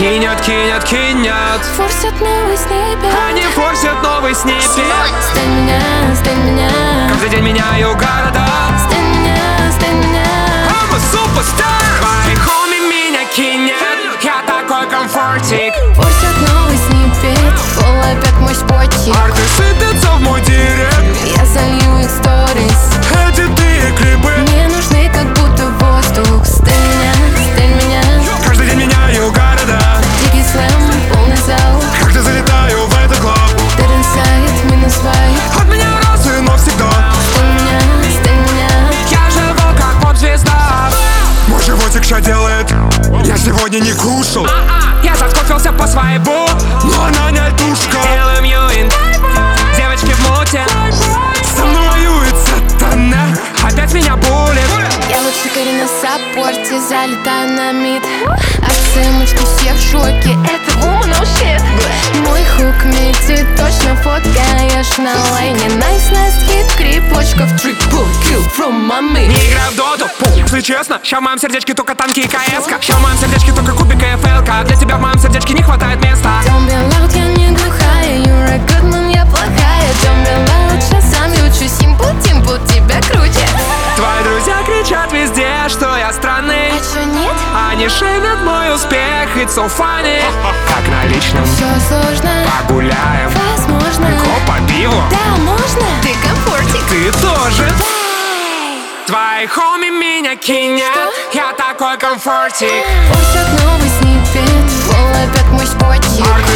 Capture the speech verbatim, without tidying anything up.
кинет, кинет, кинет. Форсят новый снипет. Они форсят новый снипет. Стань меня, стань меня. Каждый день меняю города. Стань меня, стань меня. I'm a superstar. Твои хоми меня кинет. Я такой комфортик. Форсят новый снипет. Фол опять мой спотик. Арты сыпятся в мой директ. Я залью их сторис. Эдиты клипы Мне нужны как будто воздух. Стань меня, стань меня. каждый день меняю города. Дикий слэм, полный зал. Как-то залетаю в этот клуб. Dead inside, минус вайп. От меня розы, но всегда. Стань меня, стань меня. Я живу как поп-звезда. Мой животик что делает? Я сегодня не кушал. Я соскучился по свайбу, но она не альтушка. Делаем юин, девочки в муте. Со мной воюет сатана. Опять меня булит. Я вот шикарю на саппорте, залетаю на мид. А цемочки все в шоке, это woman, oh shit. Мой хук метит, точно фоткаешь на лайне. Найс, найс, хит, крипочка в triple kill from mommy. Не играю в доту, пу, если честно. Ща в моем сердечке только танки и КС-ка. Ща в моем сердечке только кубик и эф эл-ка. Для тебя в моем сердечке не хватает места. Don't be loud, я не глухая. You're a good man, я плохая. Don't be loud, сейчас сам ючу. Симпл-тимпл, тебя круче. Твои друзья кричат везде, что я странный. А чё нет? Они шеймят мой успех, it's so funny. Как на личном, Всё сложно, погуляем. возможно. О, по пиву, Да, можно. Ты комфортик. ты тоже. Ай. Твои хоми меня кинет. Я такой комфортик. Форсят новый снипет. Фол опять мой спотик. Арты